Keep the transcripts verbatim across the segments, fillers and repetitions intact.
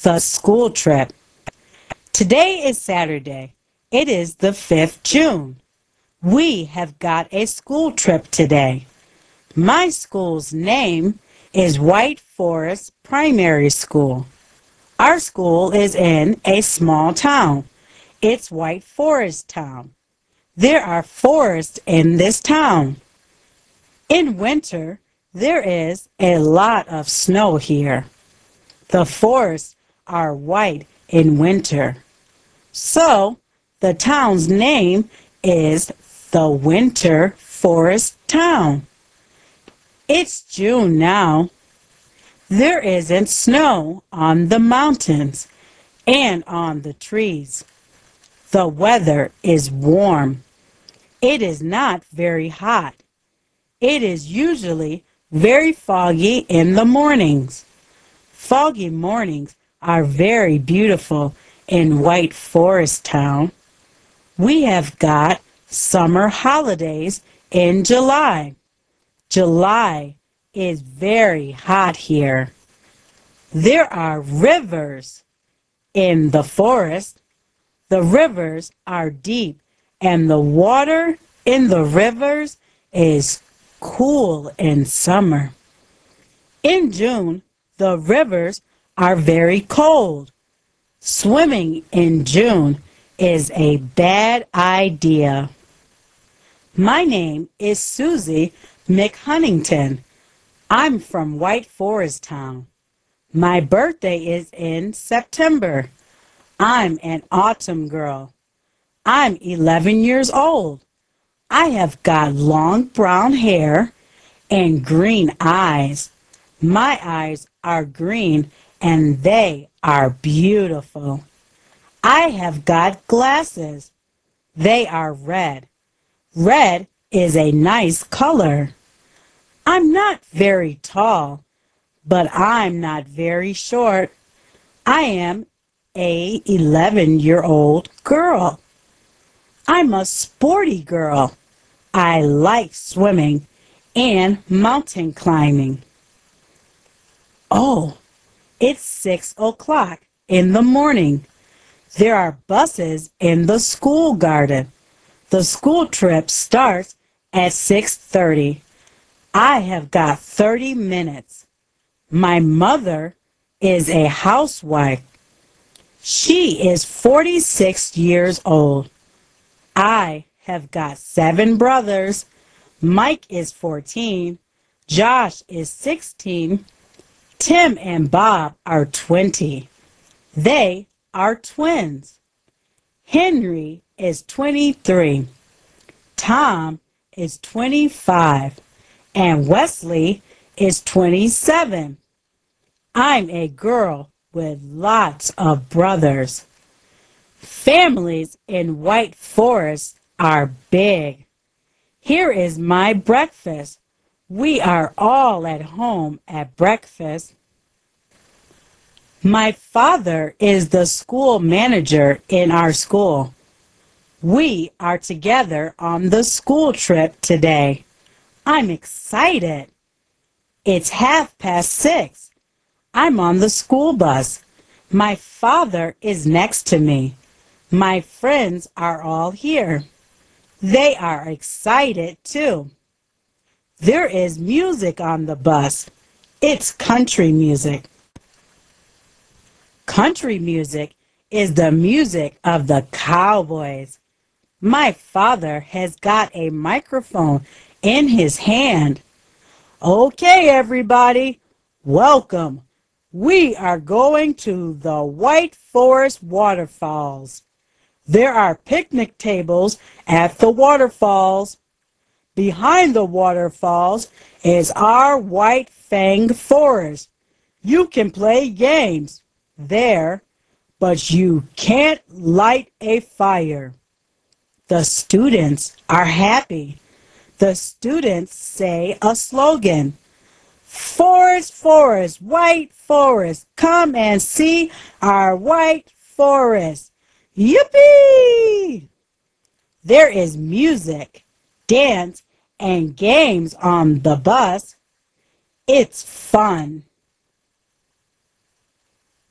the school trip. Today is Saturday. It is the fifth of June. We have got a school trip today. My school's name is White Forest Primary School. Our school is in a small town. It's White Forest Town. There are forests in this town. In winter, there is a lot of snow here. The forests are white in winter. So, the town's name is the Winter Forest Town. It's June now. There isn't snow on the mountains and on the trees. The weather is warm. It is not very hot. It is usually very foggy in the mornings. Foggy mornings are very beautiful in White Forest Town. We have got summer holidays in July. July is very hot here. There are rivers in the forest. The rivers are deep and the water in the rivers is cool in summer. In June, the rivers are very cold. Swimming in June is a bad idea. My name is Susie McHuntington. I'm from White Forest Town. My birthday is in September. I'm an autumn girl. I'm eleven years old. I have got long brown hair and green eyes. My eyes are green and they are beautiful. I have got glasses. They are red. Red is a nice color. I'm not very tall, but I'm not very short. I am a eleven-year-old girl. I'm a sporty girl. I like swimming and mountain climbing. Oh, it's six o'clock in the morning. There are buses in the school garden. The school trip starts at six thirty. I have got thirty minutes. My mother is a housewife. She is forty-six years old. I have got seven brothers. Mike is fourteen. Josh is sixteen. Tim and Bob are twenty. They are twins. Henry is twenty-three. Tom is twenty-five. And Wesley is twenty-seven. I'm a girl with lots of brothers. Families in White Forest are big. Here is my breakfast. We are all at home at breakfast. My father is the school manager in our school. We are together on the school trip today. I'm excited. It's half past six. I'm on the school bus. My father is next to me. My friends are all here. They are excited too. There is music on the bus. It's country music. Country music is the music of the cowboys. My father has got a microphone in his hand. Okay, everybody, welcome. We are going to the White Forest Waterfalls. There are picnic tables at the waterfalls. Behind the waterfalls is our White Fang Forest. You can play games there, but you can't light a fire. The students are happy. The students say a slogan. Forest, forest, white forest, come and see our white forest. Yippee! There is music, dance, and games on the bus. It's fun.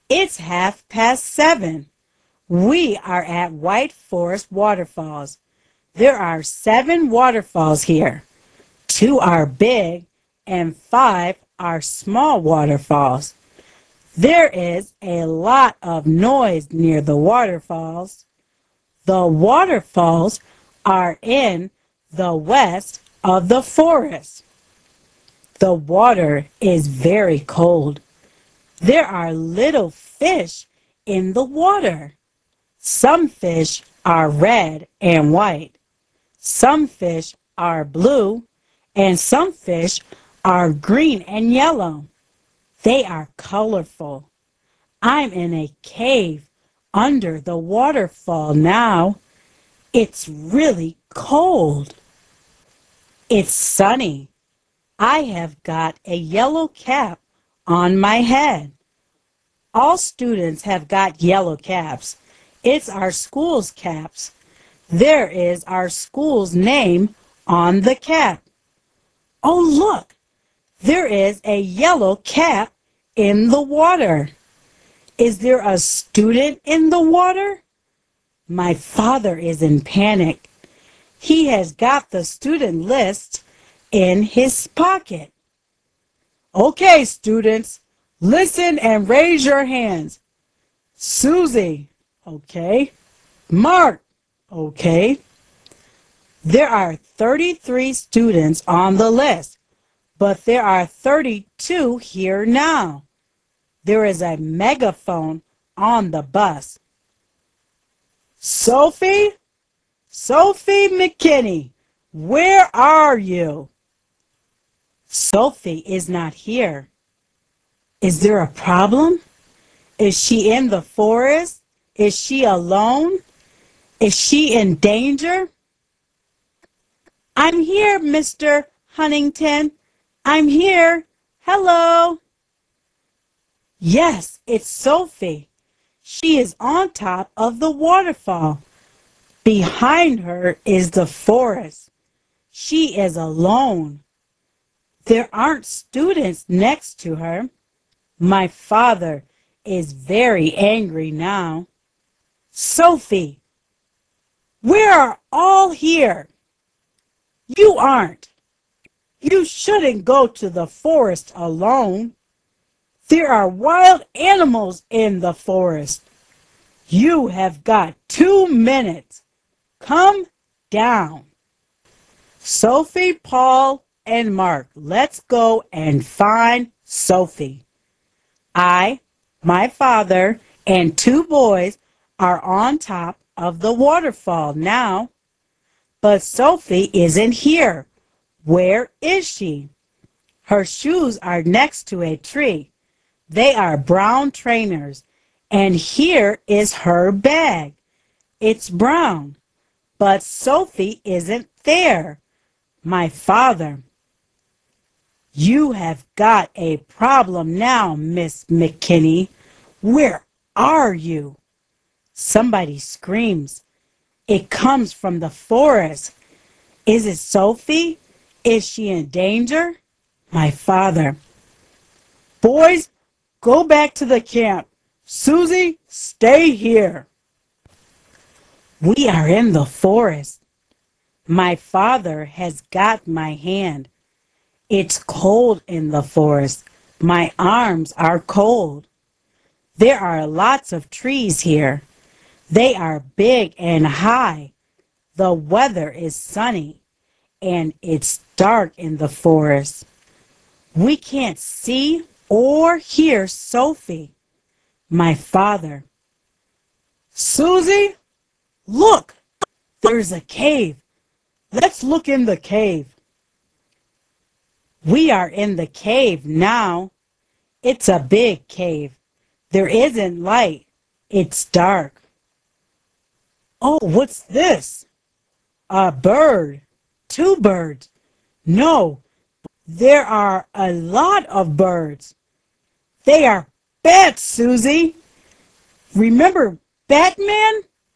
It's half past seven. We are at White Forest Waterfalls. There are seven waterfalls here. Two are big and five are small waterfalls. There is a lot of noise near the waterfalls. The waterfalls are in the west of the forest. The water is very cold. There are little fish in the water. Some fish are red and white. Some fish are blue, and some fish are green and yellow. They are colorful. I'm in a cave under the waterfall now. It's really cold. It's sunny. I have got a yellow cap on my head. All students have got yellow caps. It's our school's caps. There is our school's name on the cap. Oh, look, there is a yellow cap in the water. Is there a student in the water? My father is in panic. He has got the student list in his pocket. Okay, students, listen and raise your hands. Susie, okay. Mark, okay. There are thirty-three students on the list, but there are thirty-two here now. There is a megaphone on the bus. Sophie? Sophie McKinney, where are you? Sophie is not here. Is there a problem? Is she in the forest? Is she alone? Is she in danger? I'm here, Mister Huntington. I'm here. Hello. Yes, it's Sophie. She is on top of the waterfall. Behind her is the forest. She is alone. There aren't students next to her. My father is very angry now. Sophie, we are all here. You aren't. You shouldn't go to the forest alone. There are wild animals in the forest. You have got two minutes. Come down. Sophie, Paul, and Mark, let's go and find Sophie. I, my father, and two boys are on top of the waterfall now. But Sophie isn't here. Where is she? Her shoes are next to a tree. They are brown trainers. And here is her bag. It's brown. But Sophie isn't there. My father. You have got a problem now, Miss McKinney. Where are you? Somebody screams. It comes from the forest. Is it Sophie? Is she in danger? My father. Boys, go back to the camp. Susie, stay here. We are in the forest. My father has got my hand. It's cold in the forest. My arms are cold. There are lots of trees here. They are big and high. The weather is sunny, and it's dark in the forest. We can't see or hear Sophie. My father. Susie, look, there's a cave. Let's look in the cave. We are in the cave now. It's a big cave. There isn't light. It's dark. Oh, what's this? A bird. Two birds. No, there are a lot of birds. They are bats, Susie. Remember Batman?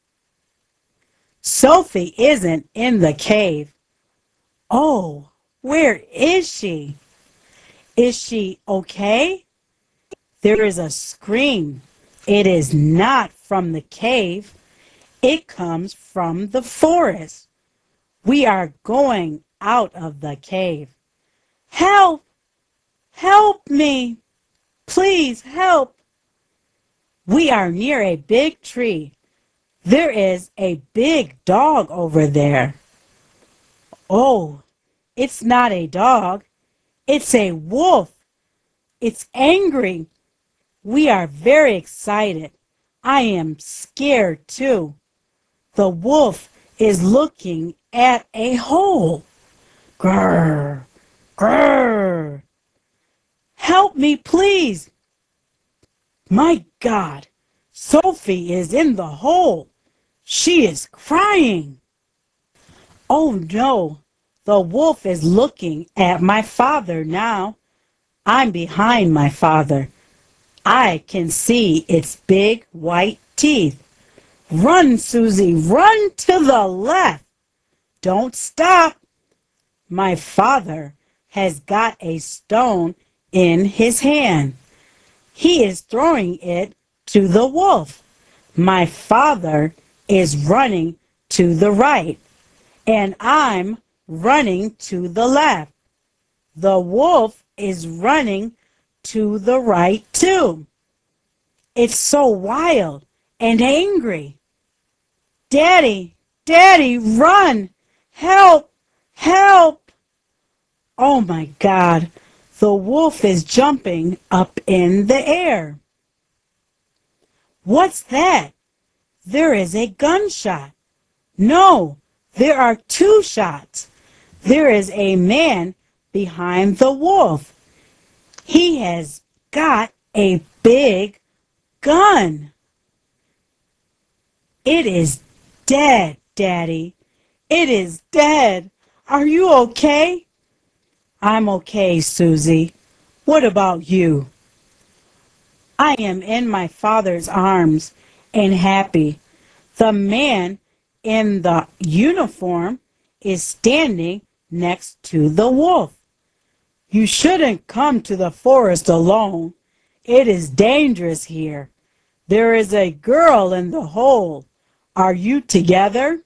Sophie isn't in the cave. Oh, where is she? Is she okay? There is a scream. It is not from the cave. It comes from the forest. We are going out of the cave. Help! Help me! Please help! We are near a big tree. There is a big dog over there. Oh, it's not a dog. It's a wolf. It's angry. We are very excited. I am scared too. The wolf is looking at a hole. Grrr, grrr. Help me, please. My God, Sophie is in the hole. She is crying. Oh no, the wolf is looking at my father now. I'm behind my father. I can see its big white teeth. Run, Susie, run to the left. Don't stop. My father has got a stone in his hand. He is throwing it to the wolf. My father is running to the right, and I'm running to the left. The wolf is running to the right too. It's so wild and angry. Daddy, Daddy, run! Help! Help! Oh my God, the wolf is jumping up in the air. What's that? There is a gunshot. No, there are two shots. There is a man behind the wolf. He has got a big gun. It is dead, Daddy. It is dead. Are you okay? I'm okay, Susie. What about you? I am in my father's arms and happy. The man in the uniform is standing next to the wolf. You shouldn't come to the forest alone. It is dangerous here. There is a girl in the hole. Are you together?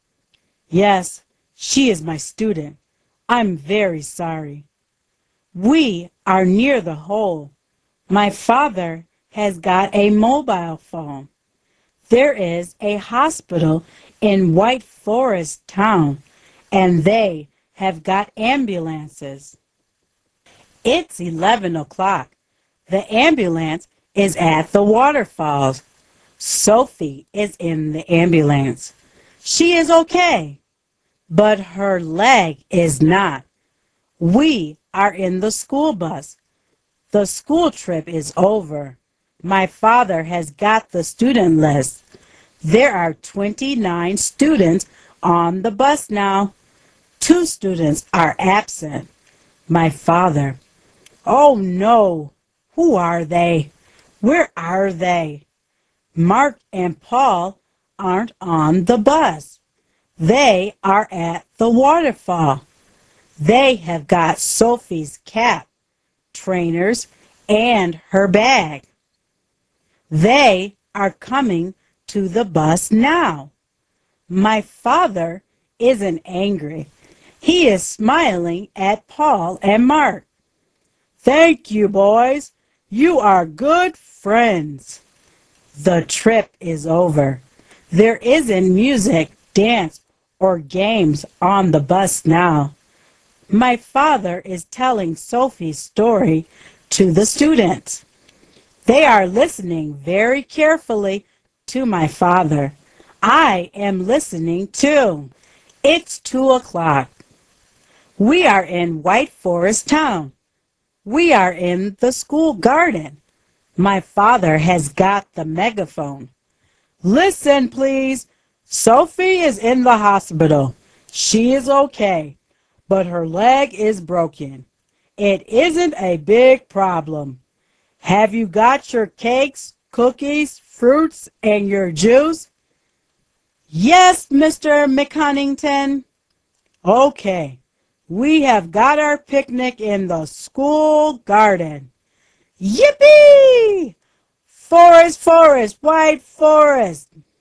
Yes, she is my student. I'm very sorry. We are near the hole. My father has got a mobile phone. There is a hospital in White Forest Town, and they have got ambulances. It's eleven o'clock. The ambulance is at the waterfalls. Sophie is in the ambulance. She is okay, but her leg is not. We are in the school bus. The school trip is over. My father has got the student list. There are twenty-nine students on the bus now. Two students are absent. My father. Oh no. Who are they? Where are they? Mark and Paul aren't on the bus. They are at the waterfall. They have got Sophie's cap, trainers, and her bag. They are coming to the bus now. My father isn't angry. He is smiling at Paul and Mark. Thank you, boys. You are good friends. The trip is over. There isn't music, dance, or games on the bus now. My father is telling Sophie's story to the students. They are listening very carefully to my father. I am listening too. It's two o'clock. We are in White Forest Town. We are in the school garden. My father has got the megaphone. Listen, please. Sophie is in the hospital. She is okay, but her leg is broken. It isn't a big problem. Have you got your cakes, cookies, fruits, and your juice? Yes, Mister McCunnington. Okay, we have got our picnic in the school garden. Yippee! Forest, forest, white forest.